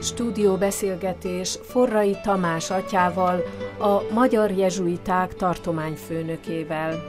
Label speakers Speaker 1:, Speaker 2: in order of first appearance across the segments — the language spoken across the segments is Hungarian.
Speaker 1: Stúdióbeszélgetés Forrai Tamás atyával, a Magyar Jezsuiták tartományfőnökével.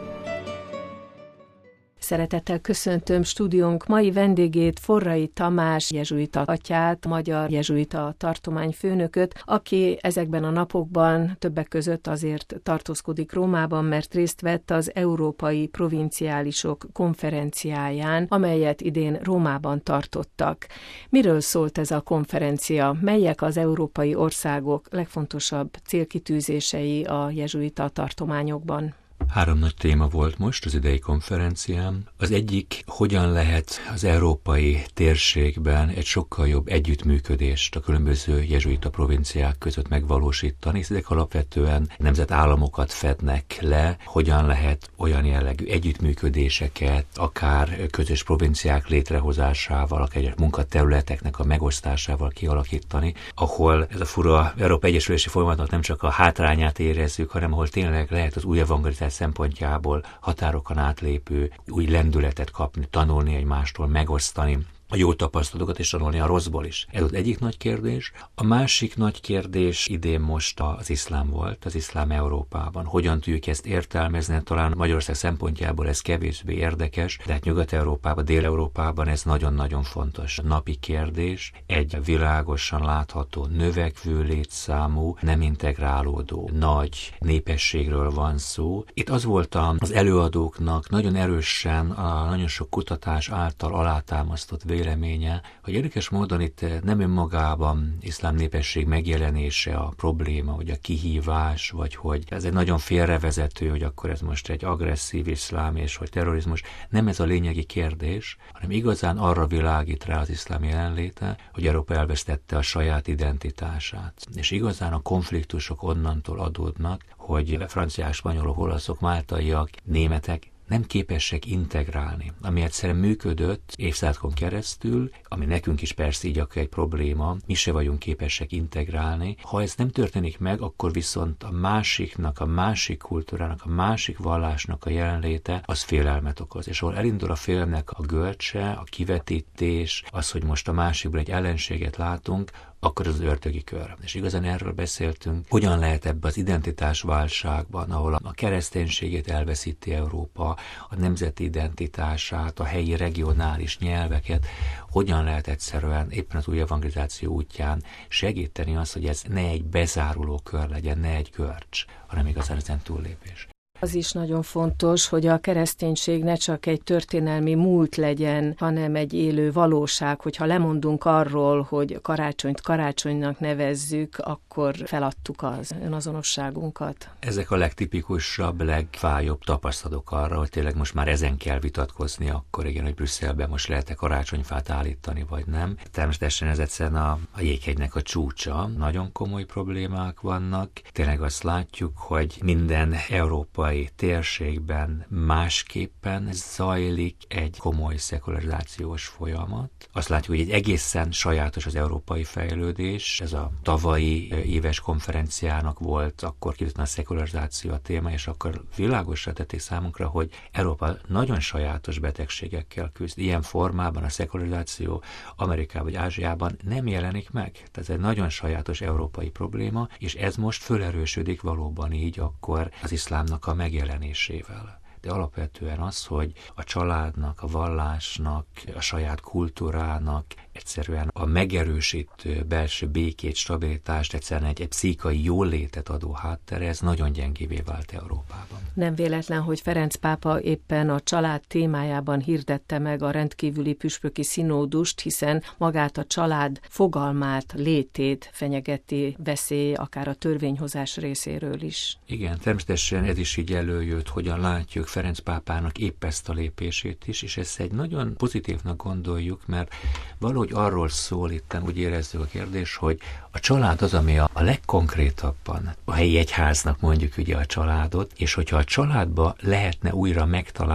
Speaker 1: Szeretettel köszöntöm stúdiónk mai vendégét, Forrai Tamás jezsuita atyát, Magyar Jezsuita tartományfőnököt, aki ezekben a napokban többek között azért tartózkodik Rómában, mert részt vett az Európai Provinciálisok konferenciáján, amelyet idén Rómában tartottak. Miről szólt ez a konferencia? Melyek az európai országok legfontosabb célkitűzései a jezsuita tartományokban?
Speaker 2: 3 nagy téma volt most az idei konferencián. Az egyik, hogyan lehet az európai térségben egy sokkal jobb együttműködést a különböző jezsuita provinciák között megvalósítani, hiszen ezek alapvetően nemzetállamokat fednek le, hogyan lehet olyan jellegű együttműködéseket, akár közös provinciák létrehozásával, akár egyes munkaterületeknek a megosztásával kialakítani, ahol ez a fura Európa egyesülési folyamatnak nem csak a hátrányát érezzük, hanem ahol tényleg lehet az új evangelizáció szempontjából határokon átlépő új lendületet kapni, tanulni egymástól, megosztani a jó tapasztalatokat és tanulni a rosszból is. Ez az egyik nagy kérdés. A másik nagy kérdés idén most az iszlám volt, az iszlám Európában. Hogyan tudjuk ezt értelmezni? Talán Magyarország szempontjából ez kevésbé érdekes, de hát Nyugat-Európában, Dél-Európában ez nagyon-nagyon fontos napi kérdés. Egy világosan látható, növekvő létszámú, nem integrálódó, nagy népességről van szó. Itt az volt az előadóknak nagyon erősen, nagyon sok kutatás által alátámasztott véleménye, hogy érdekes módon itt nem önmagában iszlám népesség megjelenése a probléma, vagy a kihívás, vagy hogy ez egy nagyon félrevezető, hogy akkor ez most egy agresszív iszlám, és hogy terrorizmus. Nem ez a lényegi kérdés, hanem igazán arra világít rá az iszlám jelenléte, hogy Európa elvesztette a saját identitását. És igazán a konfliktusok onnantól adódnak, hogy franciák, spanyolok, olaszok, máltaiak, németek nem képesek integrálni, ami egyszerűen működött évszázadon keresztül, ami nekünk is persze így akkor egy probléma, mi se vagyunk képesek integrálni. Ha ez nem történik meg, akkor viszont a másiknak, a másik kultúrának, a másik vallásnak a jelenléte, az félelmet okoz. És ahol elindul a félelemnek a görcse, a kivetítés, az, hogy most a másikból egy ellenséget látunk, akkor az ördögi kör. És igazán erről beszéltünk, hogyan lehet ebbe az identitásválságban, ahol a kereszténységét elveszíti Európa, a nemzeti identitását, a helyi regionális nyelveket, hogyan lehet egyszerűen éppen az új evangelizáció útján segíteni azt, hogy ez ne egy bezáruló kör legyen, ne egy görcs, hanem igazán ezen túllépés.
Speaker 1: Az is nagyon fontos, hogy a kereszténység ne csak egy történelmi múlt legyen, hanem egy élő valóság, hogyha lemondunk arról, hogy karácsonyt karácsonynak nevezzük, akkor feladtuk az önazonosságunkat.
Speaker 2: Ezek a legtipikusabb, legfájóbb tapasztalatok arra, hogy tényleg most már ezen kell vitatkozni, akkor igen, hogy Brüsszelben most lehet-e karácsonyfát állítani, vagy nem. Természetesen ez egyszerűen a jéghegynek a csúcsa. Nagyon komoly problémák vannak. Tényleg azt látjuk, hogy minden európai térségben másképpen zajlik egy komoly szekularizációs folyamat. Azt látjuk, hogy egy egészen sajátos az európai fejlődés. Ez a tavalyi éves konferenciának volt, akkor kiderült a szekularizáció a téma, és akkor világosra tették számunkra, hogy Európa nagyon sajátos betegségekkel küzd. Ilyen formában a szekularizáció Amerikában vagy Ázsiában nem jelenik meg. Tehát ez egy nagyon sajátos európai probléma, és ez most fölerősödik valóban így akkor az iszlámnak a megjelenésével. De alapvetően az, hogy a családnak, a vallásnak, a saját kultúrának egyszerűen a megerősítő belső békét, stabilitást, egyszerűen egy pszichai jólétet adó háttere, ez nagyon gyengévé vált Európában.
Speaker 1: Nem véletlen, hogy Ferenc pápa éppen a család témájában hirdette meg a rendkívüli püspöki szinódust, hiszen magát a család fogalmát, létét fenyegeti veszély, akár a törvényhozás részéről is.
Speaker 2: Igen, természetesen ez is így előjött, hogyan látjuk Ferenc pápának épp ezt a lépését is, és ezt egy nagyon pozitívnak gondoljuk, mert valahogy arról szól itten, úgy érezzük a kérdés, hogy a család az, ami a legkonkrétabban a helyi egyháznak mondjuk ugye a családot, és hogyha a családba lehetne újra megtalálni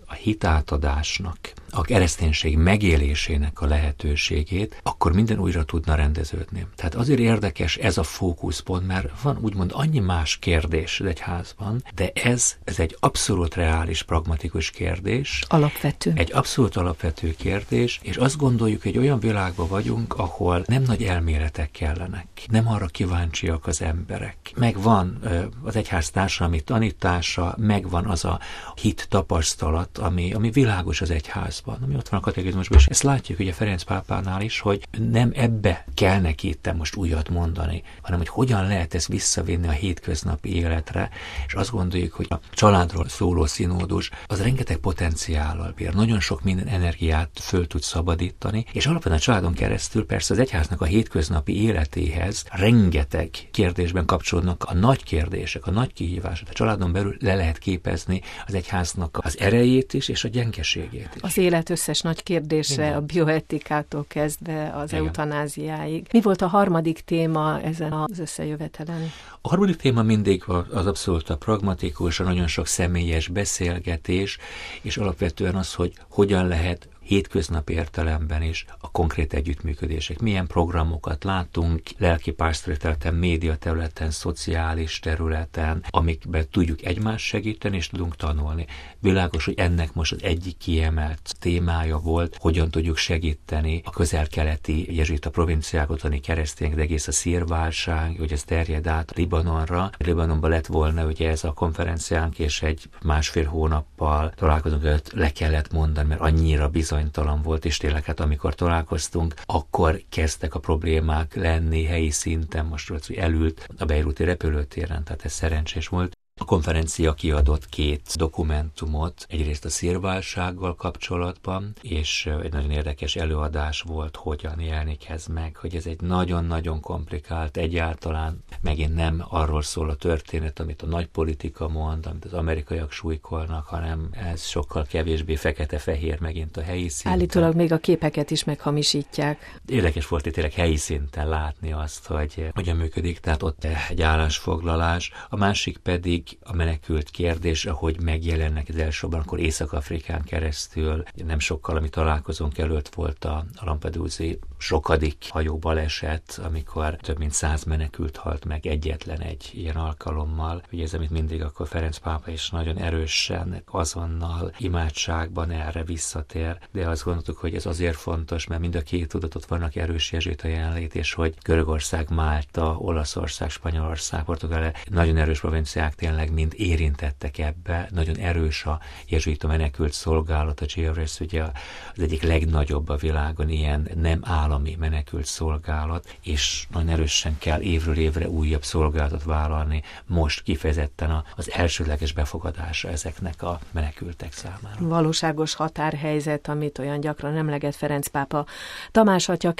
Speaker 2: a hitátadásnak, a kereszténység megélésének a lehetőségét, akkor minden újra tudna rendeződni. Tehát azért érdekes ez a fókuszpont, mert van úgymond annyi más kérdés az egyházban, de ez egy abszolút reális, pragmatikus kérdés.
Speaker 1: Alapvető.
Speaker 2: Egy abszolút alapvető kérdés, és azt gondoljuk, hogy olyan világban vagyunk, ahol nem nagy elméletek kellenek, nem arra kíváncsiak az emberek. Megvan az egyház társadalmi tanítása, megvan az a hit tapasztalat, ami világos az egyházban, ami ott van a katekizmusban, és ezt látjuk ugye Ferenc pápánál is, hogy nem ebbe kell neki itt most újat mondani, hanem hogy hogyan lehet ezt visszavinni a hétköznapi életre, és azt gondoljuk, hogy a családról szóló színódus az rengeteg potenciállal bír, nagyon sok minden energiát föl tud szabadítani, és alapvetően a családon keresztül persze az egyháznak a hétköznapi életéhez rengeteg kérdésben kapcsolódnak a nagy kérdések, a nagy kihívások. A családon belül le lehet képezni az egyháznak az erejét is, és a gyengeségét is.
Speaker 1: Az élet összes nagy kérdése, igen. A bioetikától kezdve az eutanáziáig. Mi volt a harmadik téma ezen az összejövetelen?
Speaker 2: A harmadik téma mindig az abszolút a pragmatikus, a nagyon sok személyes beszélgetés, és alapvetően az, hogy hogyan lehet hétköznapi értelemben is a konkrét együttműködések. Milyen programokat látunk lelkipásztori területen, média területen, szociális területen, amikben tudjuk egymást segíteni, és tudunk tanulni. Világos, hogy ennek most az egyik kiemelt témája volt, hogyan tudjuk segíteni a közel-keleti jezsuita provinciákat, a keresztények, de egész a szírválság, hogy ez terjed át Libanonra. Libanonban lett volna ugye ez a konferenciánk, és egy másfél hónappal találkozunk, előtt le kellett mondani, mert annyira bizonytalan volt, és tényleg hát amikor találkoztunk, akkor kezdtek a problémák lenni helyi szinten, most hogy elült a beiruti repülőtéren, tehát ez szerencsés volt. A konferencia kiadott 2 dokumentumot, egyrészt a szírválsággal kapcsolatban, és egy nagyon érdekes előadás volt, hogyan jelenik ez meg, hogy ez egy nagyon-nagyon komplikált, egyáltalán megint nem arról szól a történet, amit a nagy politika mond, amit az amerikaiak súlykolnak, hanem ez sokkal kevésbé fekete-fehér megint a helyi szinten.
Speaker 1: Állítólag még a képeket is meghamisítják.
Speaker 2: Érdekes volt itt tényleg helyi szinten látni azt, hogy hogyan működik, tehát ott egy állásfoglalás, a másik pedig a menekült kérdés, ahogy megjelennek az elsősorban, akkor Észak-Afrikán keresztül, nem sokkal, ami találkozónk előtt volt a Lampedusi sokadik hajóbaleset, amikor több mint 100 menekült halt meg egyetlen egy ilyen alkalommal. Ugye ez, amit mindig akkor Ferenc pápa is nagyon erősen, azonnal imádságban erre visszatér, de azt gondoltuk, hogy ez azért fontos, mert mind a két tudatot vannak erős jezsuita jelenlét, és hogy Görögország, Málta, Olaszország, Spanyolország, Portugália, nagyon erős provinciák tényleg mind érintettek ebbe, nagyon erős a jezsuita menekült szolgálat, a GRS ugye az egyik legnagyobb a világon ilyen nem állami menekült szolgálat, és nagyon erősen kell évről évre újabb szolgálatot vállalni, most kifejezetten az elsődleges befogadása ezeknek a menekültek számára.
Speaker 1: Valóságos határhelyzet, amit olyan gyakran emleget Ferenc pápa. Tamás atya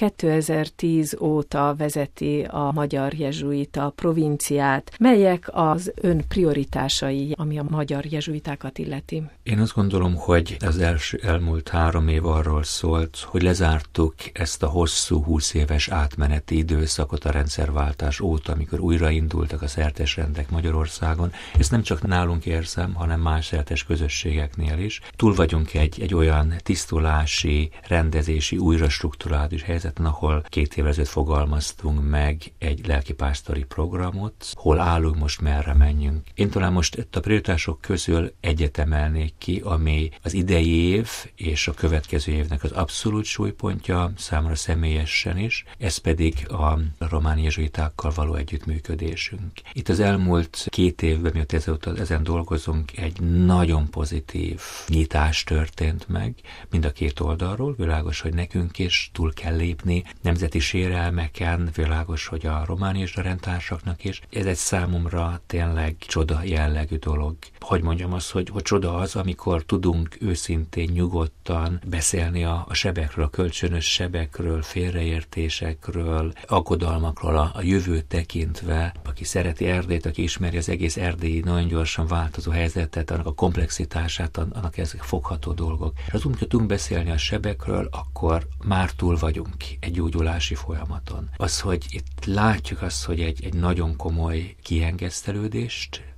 Speaker 1: 2010 óta vezeti a magyar jezsuita provinciát. Melyek az ön prioritásai, ami a magyar jezsuitákat illeti?
Speaker 2: Én azt gondolom, hogy az elmúlt 3 év arról szólt, hogy lezártuk ezt a hosszú 20 éves átmeneti időszakot a rendszerváltás óta, amikor újraindultak a szertesrendek Magyarországon. Ezt nem csak nálunk érzem, hanem más szertes közösségeknél is. Túl vagyunk egy olyan tisztulási, rendezési, újrastrukturális helyzeten, ahol 2 évvel ezelőtt fogalmaztunk meg egy lelkipásztori programot, hol állunk most, merre menjünk. Én talán most a prioritások közül egyet emelnék ki, ami az idei év és a következő évnek az abszolút súlypontja számomra személyesen is, ez pedig a román jezsuitákkal való együttműködésünk. Itt az elmúlt 2 évben, mióta ezen dolgozunk, egy nagyon pozitív nyitás történt meg, mind a 2 oldalról. Világos, hogy nekünk is túl kell lépni nemzeti sérelmeken, világos, hogy a román jezsuita rendtársaknak is. Ez egy számomra tényleg csoda jellegű dolog. Hogy mondjam azt, hogy csoda az, amikor tudunk őszintén, nyugodtan beszélni a sebekről, a kölcsönös sebekről, félreértésekről, aggodalmakról, a jövőt tekintve. Aki szereti Erdélyt, aki ismeri az egész erdélyi nagyon gyorsan változó helyzetet, annak a komplexitását, annak ezek fogható dolgok. És azon, hogy tudunk beszélni a sebekről, akkor már túl vagyunk egy gyógyulási folyamaton. Az, hogy itt látjuk azt, hogy egy nagyon komoly kiengesztelődést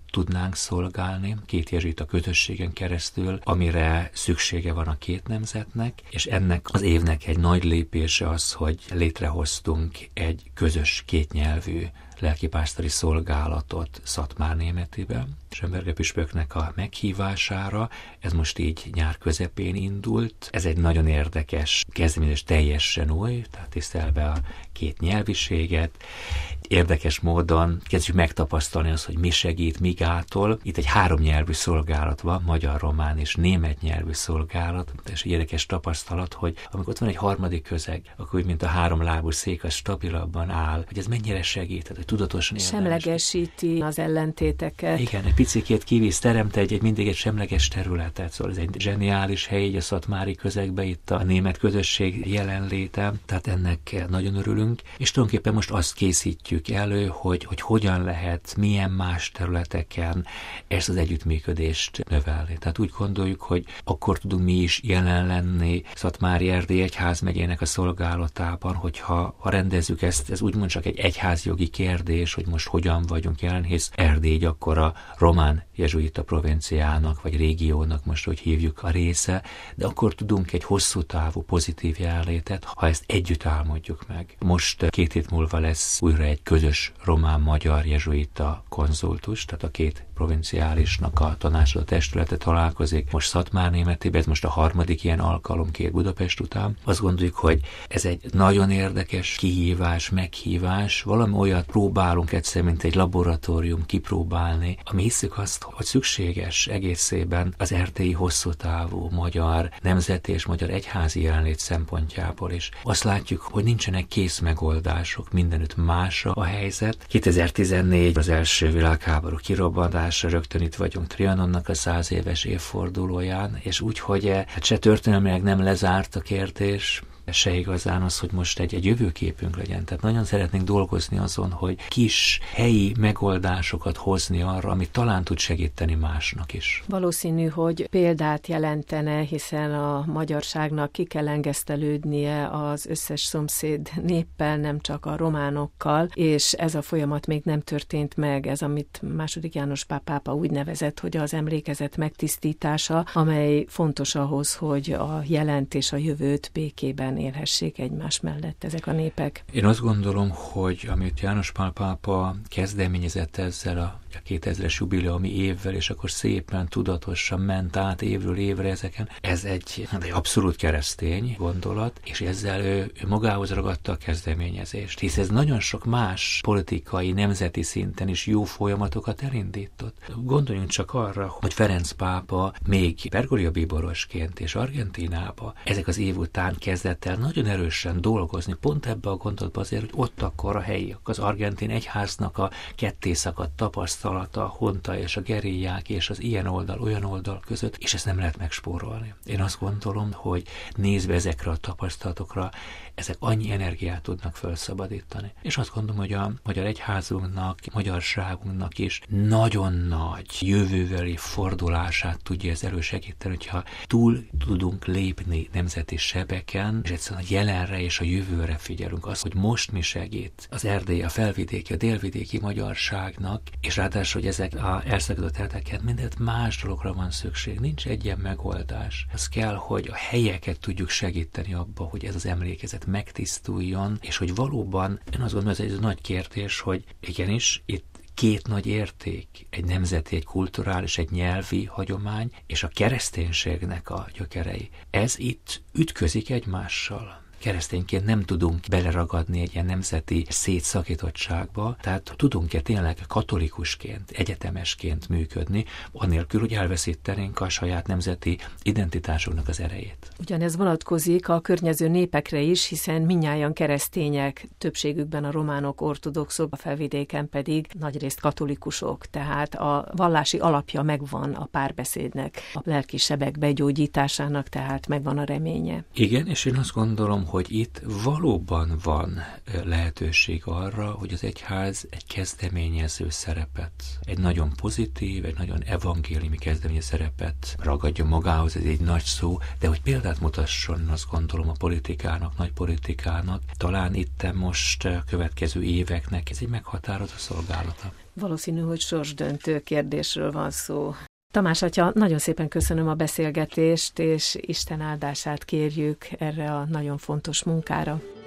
Speaker 2: tudnánk szolgálni, két jezsuita közösségen keresztül, amire szüksége van a két nemzetnek, és ennek az évnek egy nagy lépése az, hogy létrehoztunk egy közös kétnyelvű lelkipásztori szolgálatot Szatmárnémetiben. Semberge püspöknek a meghívására, ez most így nyár közepén indult. Ez egy nagyon érdekes kezdeményezés, teljesen új, tehát tisztelve a két nyelviséget. Érdekes módon kezdjük megtapasztalni azt, hogy mi segít, mi gátol. Itt egy 3 nyelvű szolgálat van, magyar, román és német nyelvű szolgálat. És egy érdekes tapasztalat, hogy amikor ott van egy harmadik közeg, akkor úgy, mint a 3 lábú szék, az stabilabban áll, hogy ez mennyire segít, hogy tudatosan
Speaker 1: semlegesíti az ellentéteket.
Speaker 2: Igen, egy picikét kivisz, teremt mindig egy semleges területet, szóval ez egy zseniális hely, így a szatmári közegben itt a német közösség jelenléte, tehát ennek nagyon örülünk, és tulajdonképpen most azt készítjük elő, hogy hogyan lehet, milyen más területeken ezt az együttműködést növelni. Tehát úgy gondoljuk, hogy akkor tudunk mi is jelen lenni Szatmári-Erdély egyházmegyének a szolgálatában, hogyha rendezzük ezt, ez úgymond csak egy egyházjogi kérdés, hogy most hogyan vagyunk jelen, hisz Erdély akkor a román jezsuita provinciának, vagy régiónak, most hogy hívjuk, a része, de akkor tudunk egy hosszú távú pozitív jelenlétet, ha ezt együtt álmodjuk meg. Most 2 hét múlva lesz újra egy közös román-magyar jezsuita konzultus, tehát a két provinciálisnak a tanácsadó testülete találkozik. Most Szatmárnémetiben, ez most a 3. ilyen alkalom 2 Budapest után. Azt gondoljuk, hogy ez egy nagyon érdekes kihívás, meghívás, valami olyat próbálunk egyszer, mint egy laboratórium kipróbálni, ami hiszük azt, hogy szükséges egészében az erdélyi hosszú távú magyar nemzeti és magyar egyházi jelenlét szempontjából is. Azt látjuk, hogy nincsenek kész megoldások, mindenütt más a helyzet. 2014 az első világháború kirobbanása, rögtön itt vagyunk Trianonnak a 100 éves évfordulóján, és úgy, hogy se történelmileg nem lezárt a kérdés, se igazán az, hogy most egy jövőképünk legyen. Tehát nagyon szeretnénk dolgozni azon, hogy kis helyi megoldásokat hozni arra, ami talán tud segíteni másnak is.
Speaker 1: Valószínű, hogy példát jelentene, hiszen a magyarságnak ki kell engesztelődnie az összes szomszéd néppel, nem csak a románokkal, és ez a folyamat még nem történt meg, ez amit II. János Pál pápa úgy nevezett, hogy az emlékezet megtisztítása, amely fontos ahhoz, hogy a jelent és a jövőt békében élhessék egymás mellett ezek a népek.
Speaker 2: Én azt gondolom, hogy amit János Pál pápa kezdeményezett ezzel a 2000-es jubileumi évvel, és akkor szépen tudatosan ment át évről évre ezeken, ez egy abszolút keresztény gondolat, és ezzel ő magához ragadta a kezdeményezést, hisz ez nagyon sok más politikai, nemzeti szinten is jó folyamatokat elindított. Gondoljunk csak arra, hogy Ferenc pápa még Bergoglio bíborosként és Argentínába ezek az év után kezdett el nagyon erősen dolgozni, pont ebbe a gondolatba azért, hogy ott akkor a helyi, az argentin egyháznak a kettészakadt tapasztalata, a honta és a gerélyák és az ilyen oldal, olyan oldal között, és ezt nem lehet megspórolni. Én azt gondolom, hogy nézve ezekre a tapasztalatokra, ezek annyi energiát tudnak felszabadítani. És azt gondolom, hogy a magyar egyházunknak, magyarságunknak is nagyon nagy jövőbeli fordulását tudja ez elősegíteni, hogyha túl tudunk lépni nemzeti sebeken, és egyszerűen a jelenre és a jövőre figyelünk. Az, hogy most mi segít az erdélyi, a felvidéki, a délvidéki magyarságnak, és ráadásul, hogy ezek az elszakadott területeken mindent más dologra van szükség. Nincs egy ilyen megoldás. Az kell, hogy a helyeket tudjuk segíteni abba, hogy ez az emlékezet megtisztuljon, és hogy valóban, én azt gondolom, ez egy nagy kérdés, hogy igenis, itt 2 nagy érték, egy nemzeti, egy kulturális, egy nyelvi hagyomány, és a kereszténységnek a gyökerei. Ez itt ütközik egymással. Keresztényként nem tudunk beleragadni egy ilyen nemzeti szétszakítottságba, tehát tudunk-e tényleg katolikusként, egyetemesként működni, anélkül, hogy elveszítenénk a saját nemzeti identitásunknak az erejét.
Speaker 1: Ugyanez vonatkozik a környező népekre is, hiszen mindnyájan keresztények, többségükben a románok, ortodoxok, a felvidéken pedig nagyrészt katolikusok, tehát a vallási alapja megvan a párbeszédnek, a lelki sebek begyógyításának, tehát megvan a reménye.
Speaker 2: Igen, és én azt gondolom, hogy itt valóban van lehetőség arra, hogy az egyház egy kezdeményező szerepet, egy nagyon pozitív, egy nagyon evangéliumi kezdeményező szerepet ragadja magához, ez egy nagy szó, de hogy példát mutasson, azt gondolom, a politikának, nagy politikának, talán itt most a következő éveknek ez egy meghatározó szolgálata.
Speaker 1: Valószínű, hogy sorsdöntő kérdésről van szó. Tamás atya, nagyon szépen köszönöm a beszélgetést, és Isten áldását kérjük erre a nagyon fontos munkára.